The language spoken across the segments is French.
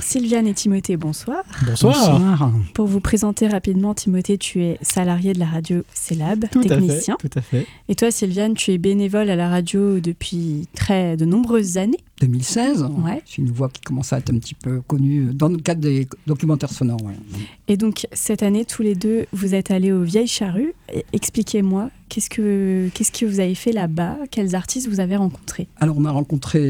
Sylviane et Timothée, bonsoir. Bonsoir. Pour vous présenter rapidement, Timothée, tu es salarié de la radio CELAB, technicien. Tout à fait. Et toi, Sylviane, tu es bénévole à la radio depuis de nombreuses années. 2016, ouais. C'est une voix qui commence à être un petit peu connue dans le cadre des documentaires sonores. Ouais. Et donc, cette année, tous les deux, vous êtes allés aux Vieilles Charrues. Expliquez-moi, qu'est-ce que vous avez fait là-bas? Quels artistes vous avez rencontrés? Alors, on a rencontré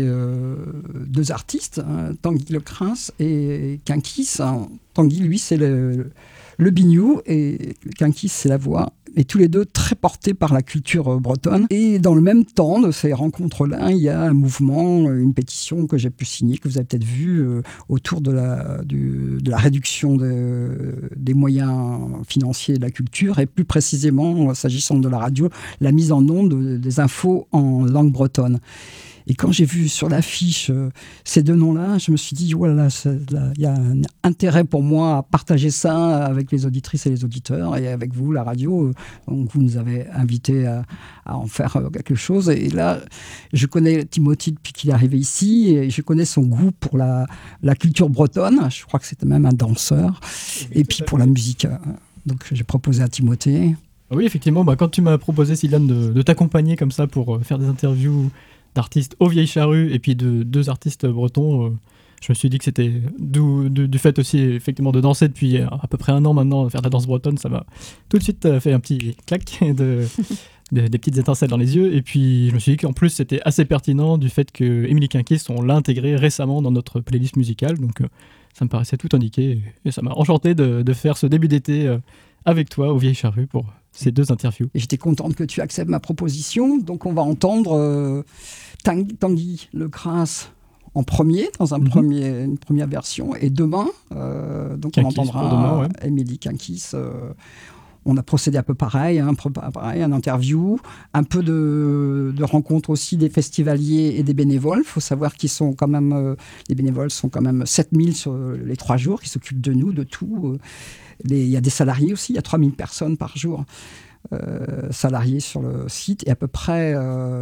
deux artistes, Tanguy Lecrins et Quinquis. Tanguy, lui, c'est le biniou et Quinquis, c'est la voix. Et tous les deux très portés par la culture bretonne. Et dans le même temps de ces rencontres-là, il y a un mouvement, une pétition que j'ai pu signer, que vous avez peut-être vu, autour de la réduction des moyens financiers de la culture, et plus précisément, s'agissant de la radio, la mise en onde des infos en langue bretonne. Et quand j'ai vu sur l'affiche ces deux noms-là, je me suis dit, voilà, il y a un intérêt pour moi à partager ça avec les auditrices et les auditeurs, et avec vous, la radio. Donc vous nous avez invités à en faire quelque chose. Et là, je connais Timothée depuis qu'il est arrivé ici, et je connais son goût pour la culture bretonne. Je crois que c'était même un danseur. Et puis pour la musique. Donc j'ai proposé à Timothée. Oui, effectivement, quand tu m'as proposé, Sylviane, de t'accompagner comme ça pour faire des interviews d'artistes aux Vieilles Charrues et puis de deux artistes bretons, je me suis dit que c'était du fait aussi effectivement de danser depuis à peu près un an maintenant, faire de la danse bretonne, ça m'a tout de suite fait un petit clac des petites étincelles dans les yeux. Et puis je me suis dit qu'en plus c'était assez pertinent du fait que Émilie Quinquis, on l'a intégré récemment dans notre playlist musicale, donc ça me paraissait tout indiqué et ça m'a enchanté de faire ce début d'été avec toi aux Vieilles Charrues pour ces deux interviews. Et j'étais contente que tu acceptes ma proposition. Donc on va entendre Tanguy Lecrins en premier, dans une première version. Et demain, donc Quinquis, on entendra Émilie Quinquis. On a procédé un peu pareil, un interview, un peu de rencontre aussi des festivaliers et des bénévoles. Il faut savoir qu'ils sont quand même, les bénévoles sont quand même 7000 sur les 3 jours, qui s'occupent de nous, de tout. Il y a des salariés aussi, il y a 3000 personnes par jour salariés sur le site, et à peu près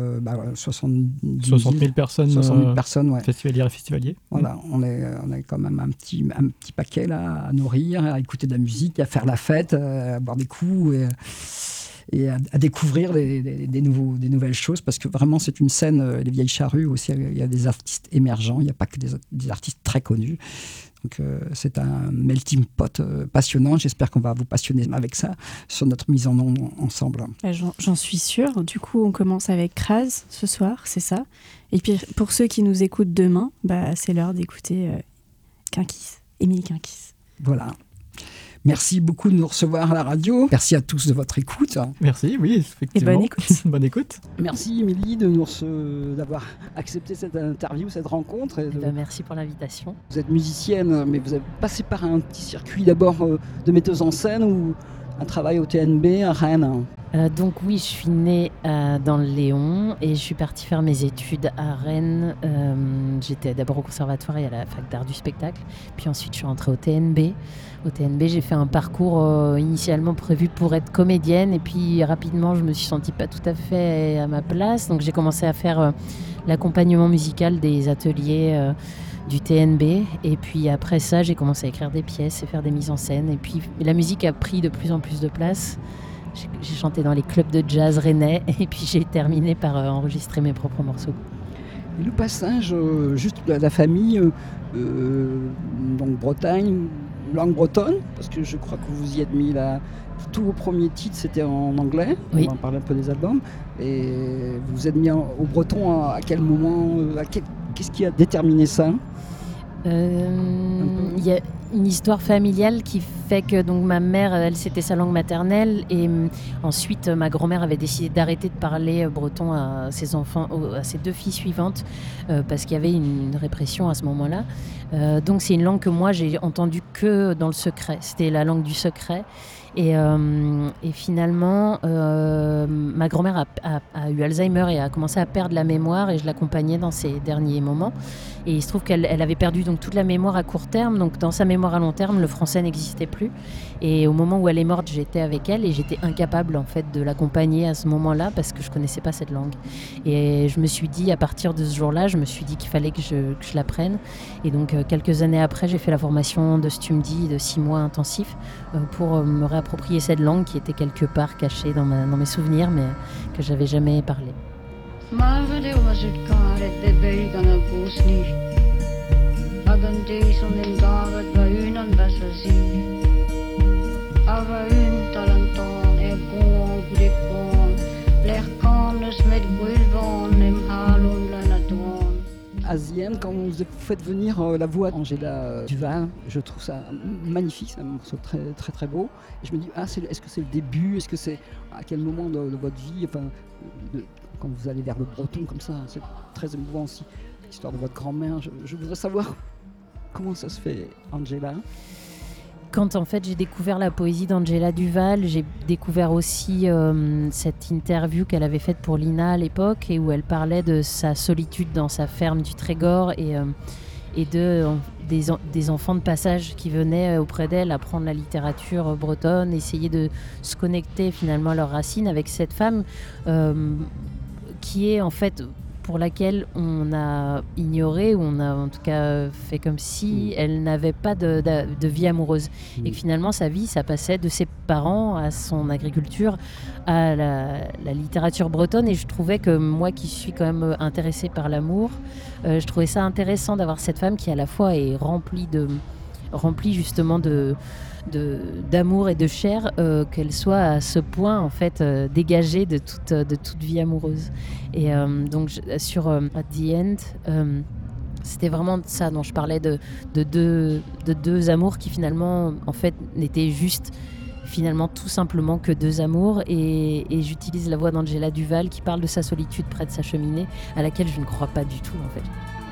60 000 personnes, ouais. Festivalières et festivaliers. Voilà, on est quand même un petit paquet là, à nourrir, à écouter de la musique, à faire la fête, à boire des coups et à découvrir des nouvelles choses, parce que vraiment c'est une scène, les Vieilles Charrues aussi, il y a des artistes émergents, il n'y a pas que des artistes très connus. Donc c'est un melting pot passionnant. J'espère qu'on va vous passionner avec ça, sur notre mise en onde ensemble. J'en suis sûre. Du coup, on commence avec Kraz ce soir, c'est ça. Et puis pour ceux qui nous écoutent demain, c'est l'heure d'écouter Émilie Quinquis. Voilà. Merci beaucoup de nous recevoir à la radio. Merci à tous de votre écoute. Merci, oui, effectivement. Et bonne écoute. Bonne écoute. Merci Émilie d'avoir accepté cette interview, cette rencontre. Merci pour l'invitation. Vous êtes musicienne, mais vous avez passé par un petit circuit d'abord de metteuse en scène ou un travail au TNB à Rennes. Donc oui, je suis née dans le Léon et je suis partie faire mes études à Rennes. J'étais d'abord au conservatoire et à la fac d'art du spectacle. Puis ensuite, je suis rentrée au TNB. Au TNB, j'ai fait un parcours initialement prévu pour être comédienne. Et puis rapidement, je me suis sentie pas tout à fait à ma place. Donc j'ai commencé à faire l'accompagnement musical des ateliers du TNB. Et puis après ça, j'ai commencé à écrire des pièces et faire des mises en scène. Et puis la musique a pris de plus en plus de place. J'ai chanté dans les clubs de jazz rennais et puis j'ai terminé par enregistrer mes propres morceaux. Et le passage juste de la famille, donc Bretagne, langue bretonne, parce que je crois que vous y êtes mis là. Tous vos premiers titres c'était en anglais, oui. On va parler un peu des albums. Et vous vous êtes mis au breton à quel moment, qu'est-ce qui a déterminé ça? Il y a une histoire familiale qui fait que donc ma mère, elle, c'était sa langue maternelle, et ensuite ma grand-mère avait décidé d'arrêter de parler breton à ses enfants, à ses 2 filles suivantes, parce qu'il y avait une répression à ce moment-là. Donc c'est une langue que moi j'ai entendue que dans le secret. C'était la langue du secret. Et finalement, ma grand-mère a eu Alzheimer et a commencé à perdre la mémoire, et je l'accompagnais dans ses derniers moments. Et il se trouve qu'elle avait perdu donc toute la mémoire à court terme. Donc dans sa mémoire mémoire à long terme, le français n'existait plus. Et au moment où elle est morte, j'étais avec elle et j'étais incapable en fait de l'accompagner à ce moment-là parce que je connaissais pas cette langue. Et je me suis dit, à partir de ce jour-là, je me suis dit qu'il fallait que je l'apprenne. Et donc quelques années après, j'ai fait la formation de Stumdi de 6 mois intensifs pour me réapproprier cette langue qui était quelque part cachée dans mes souvenirs, mais que j'avais jamais parlé. Asienne, quand vous faites venir la voix d'Angela Duval, je trouve ça magnifique, c'est un morceau très très très beau. Et je me dis, est-ce que c'est le début, est-ce que c'est à quel moment de votre vie, enfin, quand vous allez vers le breton comme ça, c'est très émouvant aussi, l'histoire de votre grand-mère. Je voudrais savoir comment ça se fait, Angela. Quand en fait j'ai découvert la poésie d'Angela Duval, j'ai découvert aussi cette interview qu'elle avait faite pour Lina à l'époque et où elle parlait de sa solitude dans sa ferme du Trégor et des enfants de passage qui venaient auprès d'elle apprendre la littérature bretonne, essayer de se connecter finalement à leurs racines avec cette femme qui est en fait pour laquelle on a ignoré, ou on a en tout cas fait comme si elle n'avait pas de vie amoureuse. Et que finalement, sa vie, ça passait de ses parents à son agriculture, à la littérature bretonne. Et je trouvais que moi, qui suis quand même intéressée par l'amour, je trouvais ça intéressant d'avoir cette femme qui à la fois est remplie justement d'amour et de chair, qu'elle soit à ce point en fait dégagée de toute vie amoureuse. Et donc sur At the End, c'était vraiment ça dont je parlais, de deux amours qui finalement en fait n'étaient juste finalement tout simplement que deux amours. Et j'utilise la voix d'Angela Duval qui parle de sa solitude près de sa cheminée, à laquelle je ne crois pas du tout en fait.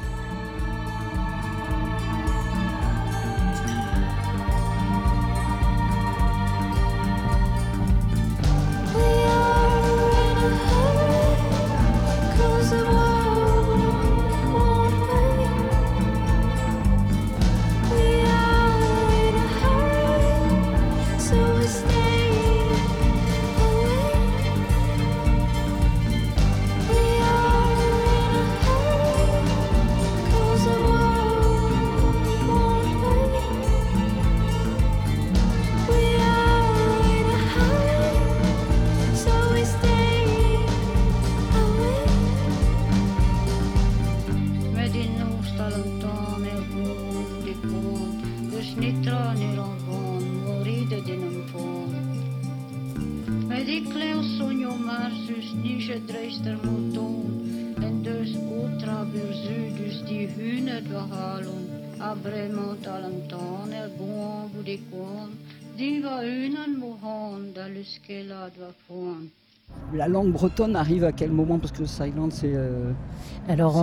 La langue bretonne arrive à quel moment? Parce que Silent, c'est... Alors,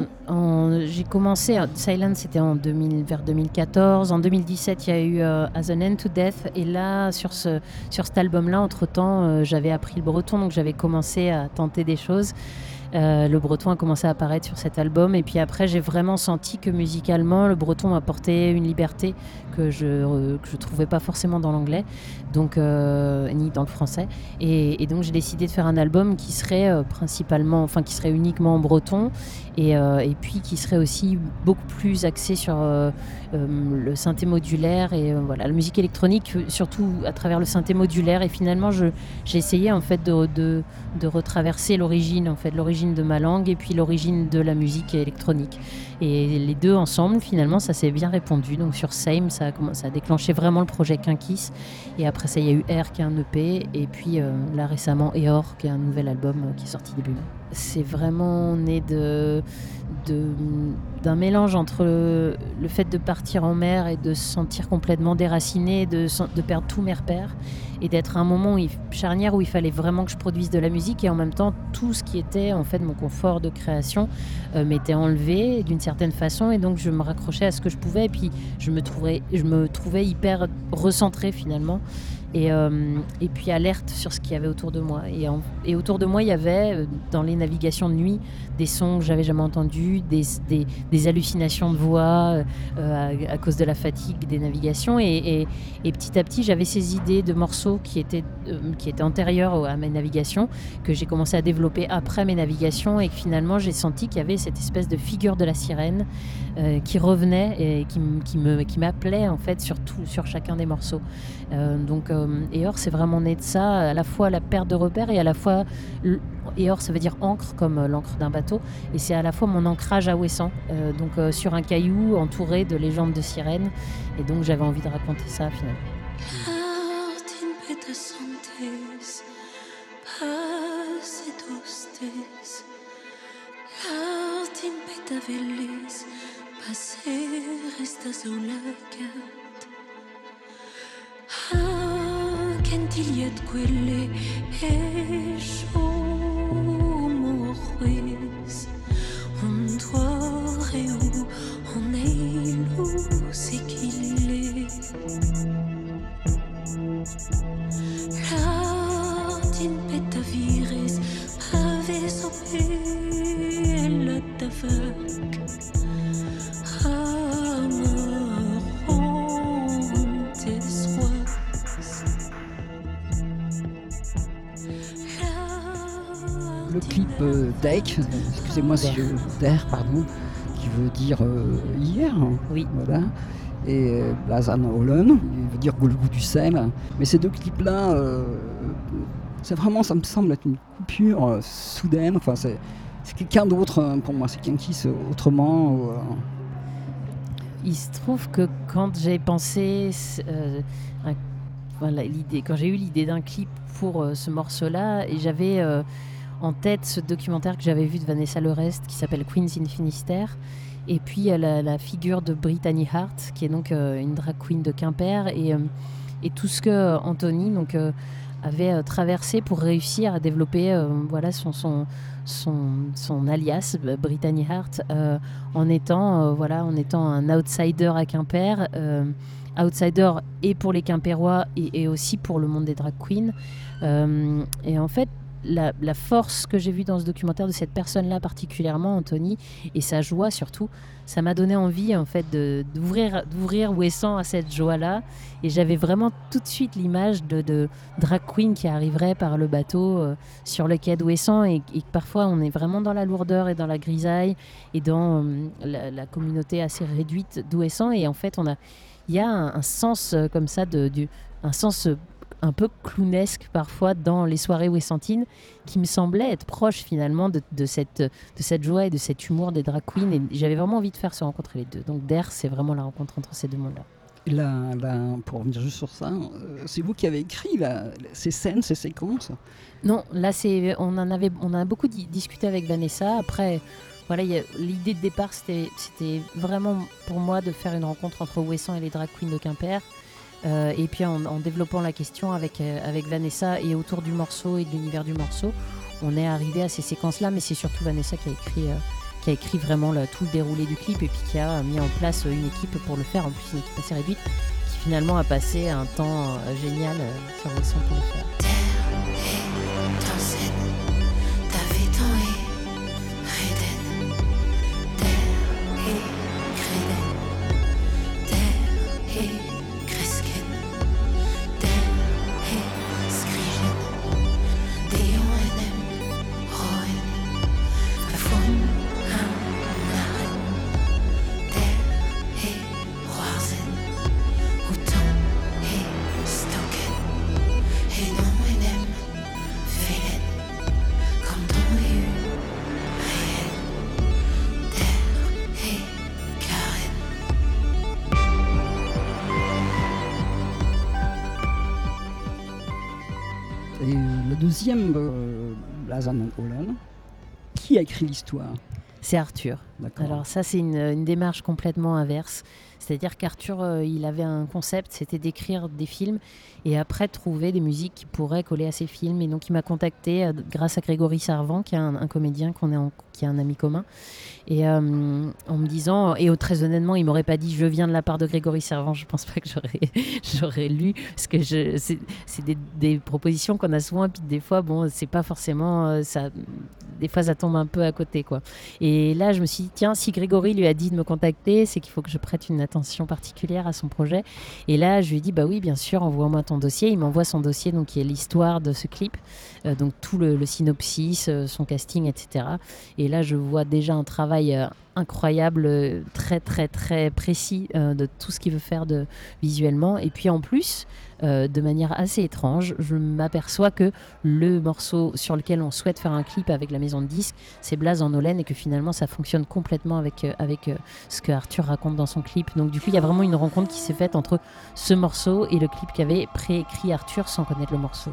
j'ai commencé... Silent, c'était vers 2014. En 2017, il y a eu As an End to Death. Et là, sur cet album-là, entre-temps, j'avais appris le breton. Donc, j'avais commencé à tenter des choses. Le breton a commencé à apparaître sur cet album. Et puis après, j'ai vraiment senti que musicalement, le breton m'apportait une liberté que je trouvais pas forcément dans l'anglais, donc ni dans le français. Et donc j'ai décidé de faire un album qui serait qui serait uniquement en breton, et puis qui serait aussi beaucoup plus axé sur le synthé modulaire et voilà, la musique électronique, surtout à travers le synthé modulaire. Et finalement, j'ai essayé en fait de retraverser l'origine de ma langue et puis l'origine de la musique électronique. Et les deux ensemble, finalement, ça s'est bien répandu. Donc sur Same, ça a déclenché vraiment le projet Quinquis. Et après ça, il y a eu Air qui est un EP. Et puis là récemment, Eor qui est un nouvel album qui est sorti début mai. C'est vraiment né d'un mélange entre le fait de partir en mer et de se sentir complètement déraciné, de perdre tous mes repères et d'être à un moment charnière où il fallait vraiment que je produise de la musique, et en même temps tout ce qui était en fait mon confort de création m'était enlevé d'une certaine façon, et donc je me raccrochais à ce que je pouvais, et puis je me trouvais hyper recentrée finalement. et puis alerte sur ce qu'il y avait autour de moi. Et autour de moi, il y avait, dans les navigations de nuit, des sons que j'avais jamais entendus, des hallucinations de voix à cause de la fatigue des navigations. Et petit à petit, j'avais ces idées de morceaux qui étaient antérieurs à mes navigations, que j'ai commencé à développer après mes navigations, et que finalement, j'ai senti qu'il y avait cette espèce de figure de la sirène qui revenait et qui m'appelait en fait sur chacun des morceaux. Donc Eor, c'est vraiment né de ça, à la fois la perte de repères et à la fois Eor, ça veut dire encre, comme l'encre d'un bateau, et c'est à la fois mon ancrage à Ouessant, sur un caillou entouré de légendes de sirènes, et donc j'avais envie de raconter ça finalement. Gentiliet quelle morris und reu on eilu sekille latin petavires ave sope la tavak Le clip d'Eik, excusez-moi si je d'air, pardon, qui veut dire hier, Oui. voilà, et Blazan Hollen, il veut dire le goût du sel. Mais ces deux clips-là, c'est vraiment, ça me semble être une coupure soudaine. Enfin, c'est quelqu'un d'autre pour moi, c'est Kinkies autrement. Il se trouve que quand j'ai pensé quand j'ai eu l'idée d'un clip pour ce morceau-là, et j'avais en tête ce documentaire que j'avais vu de Vanessa Lerest qui s'appelle Queens in Finistère, et puis il y a la figure de Brittany Hart qui est donc une drag queen de Quimper, et tout ce que Anthony avait traversé pour réussir à développer son alias Brittany Hart, en étant un outsider à Quimper, outsider et pour les Quimpérois et aussi pour le monde des drag queens, et en fait la force que j'ai vue dans ce documentaire de cette personne-là particulièrement, Anthony, et sa joie surtout, ça m'a donné envie en fait d'ouvrir Ouessant à cette joie-là, et j'avais vraiment tout de suite l'image de drag queen qui arriverait par le bateau sur le quai d'Ouessant, et que parfois on est vraiment dans la lourdeur et dans la grisaille et dans la communauté assez réduite d'Ouessant, et en fait il y a un sens comme ça un sens un peu clownesque parfois dans les soirées ouessantines, qui me semblait être proche finalement de cette joie et de cet humour des drag queens, et j'avais vraiment envie de faire se rencontrer les deux. Donc Der, c'est vraiment la rencontre entre ces deux mondes-là. Et là, pour revenir juste sur ça, c'est vous qui avez écrit ces scènes, ces séquences? Non, là on a beaucoup discuté avec Vanessa. Après, voilà, l'idée de départ, c'était vraiment pour moi de faire une rencontre entre Ouessant et les drag queens de Quimper. Et puis en développant la question avec Vanessa et autour du morceau et de l'univers du morceau, on est arrivé à ces séquences-là, mais c'est surtout Vanessa qui a écrit vraiment tout le déroulé du clip, et puis qui a mis en place une équipe pour le faire, en plus une équipe assez réduite, qui finalement a passé un temps génial sur Ouessant pour le faire. Et le deuxième, Blazan Hollen, qui a écrit l'histoire? C'est Arthur. D'accord. Alors ça, c'est une démarche complètement inverse. C'est-à-dire qu'Arthur, il avait un concept, c'était d'écrire des films et après trouver des musiques qui pourraient coller à ces films. Et donc il m'a contacté grâce à Grégory Servan, qui est un comédien qui est un ami commun. Et en me disant, et très honnêtement, il m'aurait pas dit je viens de la part de Grégory Servan, je pense pas que j'aurais lu, parce que c'est des propositions qu'on a souvent, et puis des fois, bon, c'est pas forcément ça. Des fois, ça tombe un peu à côté, quoi. Et là, je me suis dit, tiens, si Grégory lui a dit de me contacter, c'est qu'il faut que je prête une attention particulière à son projet. Et là, je lui ai dit, bah oui, bien sûr, envoie-moi ton dossier. Il m'envoie son dossier, donc qui est l'histoire de ce clip, donc tout le synopsis, son casting, etc. Et là, je vois déjà un travail incroyable, très très très précis de tout ce qu'il veut faire visuellement. Et puis en plus, de manière assez étrange, je m'aperçois que le morceau sur lequel on souhaite faire un clip avec la maison de disques, c'est Blaze en Hollen, et que finalement ça fonctionne complètement avec ce que Arthur raconte dans son clip. Donc du coup, il y a vraiment une rencontre qui s'est faite entre ce morceau et le clip qu'avait préécrit Arthur sans connaître le morceau.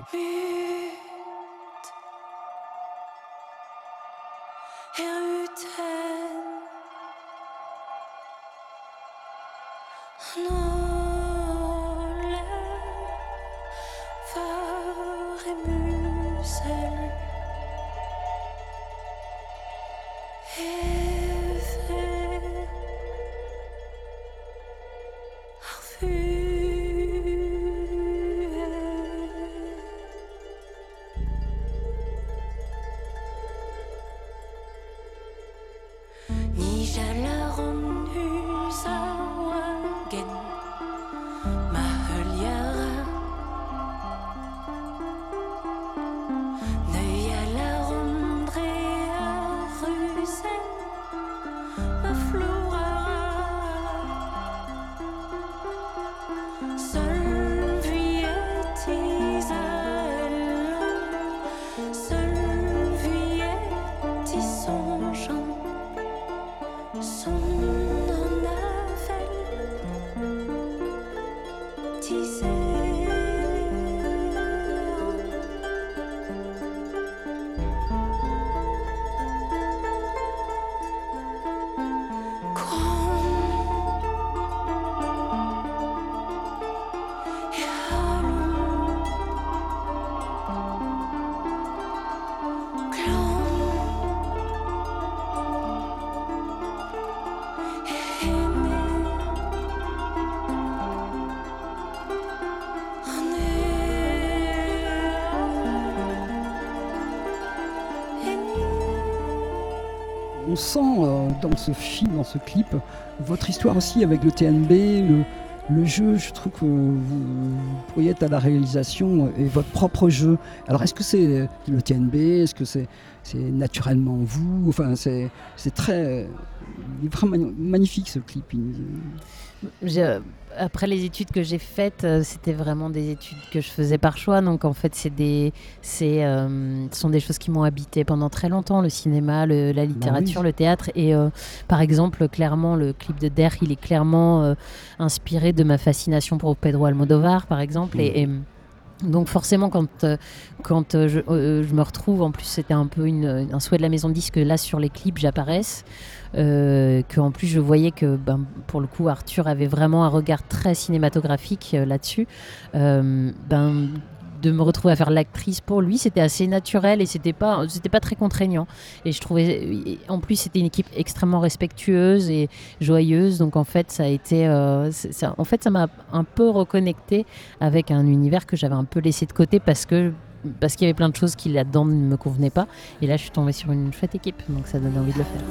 On sent dans ce film, dans ce clip, votre histoire aussi avec le TNB, le jeu. Je trouve que vous pourriez être à la réalisation et votre propre jeu. Alors est-ce que c'est le TNB? Est-ce que c'est naturellement vous? Enfin, c'est très vraiment magnifique ce clip. Après les études que j'ai faites, c'était vraiment des études que je faisais par choix. Donc en fait, ce sont des choses qui m'ont habité pendant très longtemps. Le cinéma, la littérature, le théâtre. Et par exemple, clairement, le clip de Der, il est clairement inspiré de ma fascination pour Pedro Almodovar, par exemple. Donc forcément, quand je me retrouve, en plus c'était un peu un souhait de la maison de disques que là sur les clips j'apparaisse, qu'en plus je voyais que pour le coup Arthur avait vraiment un regard très cinématographique là-dessus, de me retrouver à faire l'actrice pour lui, c'était assez naturel et c'était pas très contraignant. Et je trouvais, en plus, c'était une équipe extrêmement respectueuse et joyeuse. Donc en fait, ça a été, ça m'a un peu reconnecté avec un univers que j'avais un peu laissé de côté parce qu'il y avait plein de choses qui là-dedans ne me convenaient pas. Et là, je suis tombée sur une chouette équipe, donc ça donnait envie de le faire.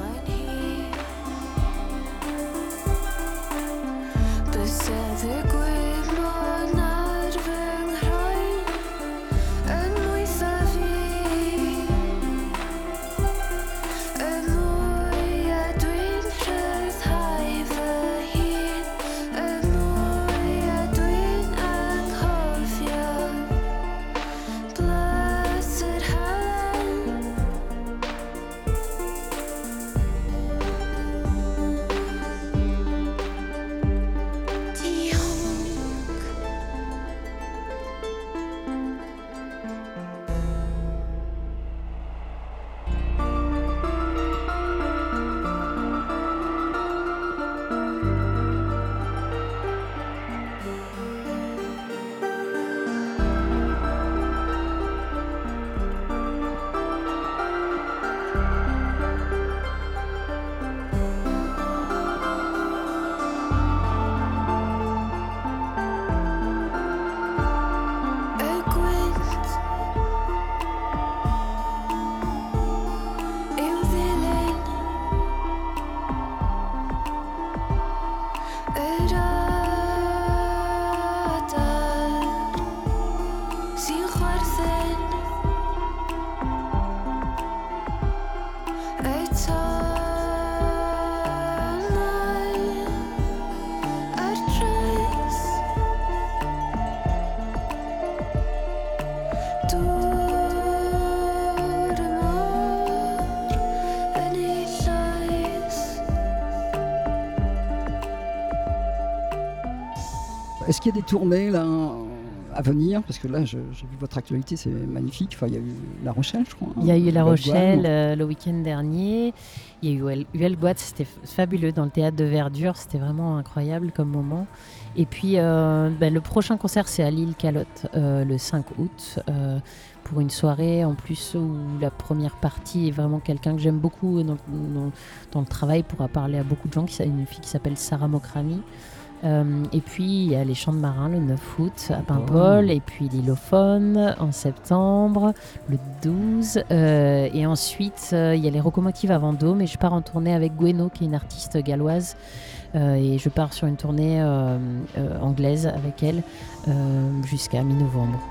Est-ce qu'il y a des tournées là, à venir? Parce que là, j'ai vu votre actualité, c'est magnifique. Enfin, il y a eu La Rochelle, je crois. Il y a eu La Huelgoat. Rochelle le week-end dernier. Il y a eu Huelgoat, c'était fabuleux dans le théâtre de Verdure. C'était vraiment incroyable comme moment. Et puis, le prochain concert, c'est à l'île Calotte, le 5 août, pour une soirée en plus où la première partie est vraiment quelqu'un que j'aime beaucoup dans le travail, pourra parler à beaucoup de gens, une fille qui s'appelle Sarah Mokrani. Et puis il y a les Chants de Marin le 9 août à Paimpol, et puis l'Ilophone en septembre, le 12. Et ensuite, il y a les Locomotives à Vendôme, et je pars en tournée avec Gweno, qui est une artiste galloise. Et je pars sur une tournée anglaise avec elle jusqu'à mi-novembre.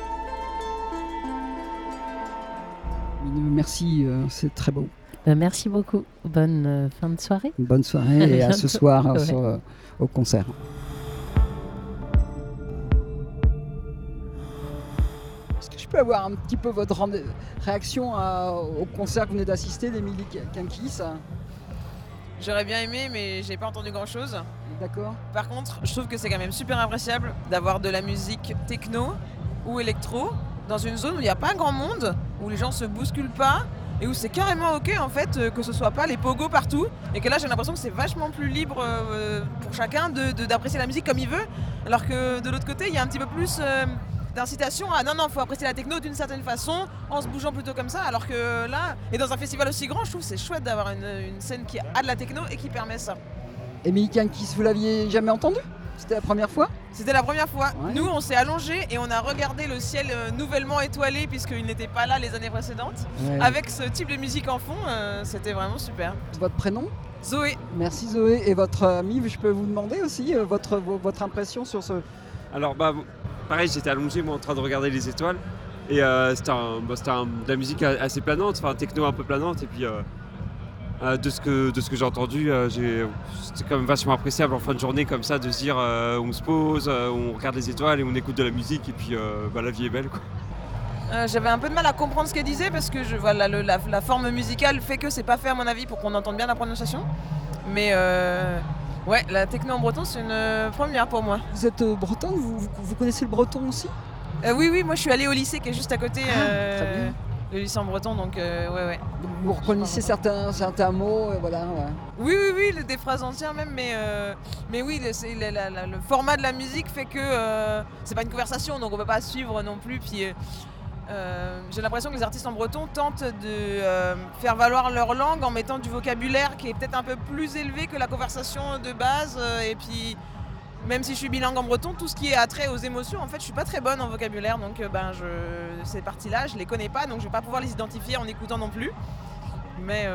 Merci, c'est très beau. Merci beaucoup. Bonne fin de soirée. Bonne soirée et à ce soir Ouais. au concert. Est-ce que je peux avoir un petit peu votre réaction au concert que vous venez d'assister d'Emilie Kinkis? J'aurais bien aimé, mais j'ai pas entendu grand chose. D'accord. Par contre, je trouve que c'est quand même super appréciable d'avoir de la musique techno ou électro dans une zone où il n'y a pas grand monde, où les gens se bousculent pas et où c'est carrément ok en fait que ce soit pas les pogos partout, et que là j'ai l'impression que c'est vachement plus libre pour chacun d'apprécier la musique comme il veut, alors que de l'autre côté il y a un petit peu plus d'incitation à non, faut apprécier la techno d'une certaine façon en se bougeant plutôt comme ça, alors que là, et dans un festival aussi grand, je trouve que c'est chouette d'avoir une scène qui a de la techno et qui permet ça. Émilie Kinkis, vous l'aviez jamais entendu? C'était la première fois? C'était la première fois. Ouais. Nous, on s'est allongés et on a regardé le ciel nouvellement étoilé, puisqu'il n'était pas là les années précédentes. Ouais. Avec ce type de musique en fond, c'était vraiment super. Votre prénom? Zoé. Merci Zoé. Et votre ami, je peux vous demander aussi votre impression sur ce... Alors pareil, j'étais allongé moi en train de regarder les étoiles, et c'était de la musique assez planante, enfin techno un peu planante, et puis de ce que j'ai entendu, c'était quand même vachement appréciable en fin de journée comme ça, de se dire on se pose, on regarde les étoiles et on écoute de la musique, et puis la vie est belle quoi. J'avais un peu de mal à comprendre ce qu'elle disait, parce que la forme musicale fait que c'est pas fait à mon avis pour qu'on entende bien la prononciation. Mais ouais, la techno en breton, c'est une première pour moi. Vous êtes bretonne, vous connaissez le breton aussi? Oui, moi je suis allée au lycée qui est juste à côté, très bien. le lycée en breton, donc ouais. Donc, vous reconnaissez certains mots, voilà. Ouais. Oui, des phrases entières même, mais oui, le format de la musique fait que c'est pas une conversation, donc on peut pas suivre non plus. Puis j'ai l'impression que les artistes en breton tentent de faire valoir leur langue en mettant du vocabulaire qui est peut-être un peu plus élevé que la conversation de base. Et puis, même si je suis bilingue en breton, tout ce qui est attrait aux émotions, en fait, je suis pas très bonne en vocabulaire, donc ces parties-là, je les connais pas, donc je vais pas pouvoir les identifier en écoutant non plus. Mais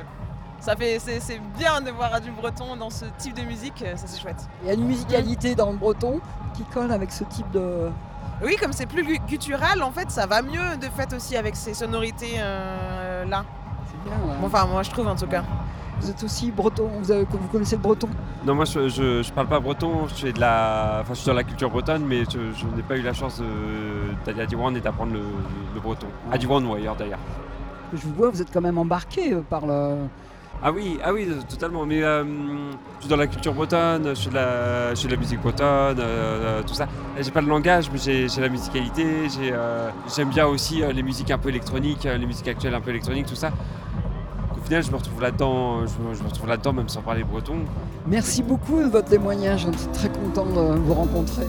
c'est bien de voir du breton dans ce type de musique, ça c'est chouette. Il y a une musicalité dans le breton qui colle avec ce type de... Oui, comme c'est plus guttural, en fait, ça va mieux de fait aussi avec ces sonorités là. C'est bien, ouais. Bon, enfin, moi je trouve en tout cas. Vous êtes aussi breton, vous connaissez le breton? Non, moi je parle pas breton, je suis dans la culture bretonne, mais je n'ai pas eu la chance d'aller à Diwan et d'apprendre le breton. À Diwan ou ailleurs d'ailleurs. Je vous vois, vous êtes quand même embarqué par le... Ah oui, totalement. Mais je suis dans la culture bretonne, je suis de la musique bretonne, tout ça. J'ai pas le langage, mais j'ai la musicalité. J'aime bien aussi les musiques un peu électroniques, les musiques actuelles un peu électroniques, tout ça. Au final, je me retrouve là-dedans. Je me retrouve là-dedans, même sans parler breton. Merci beaucoup de votre témoignage. On est très content de vous rencontrer.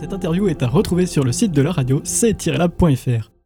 Cette interview est à retrouver sur le site de la radio c-lab.fr.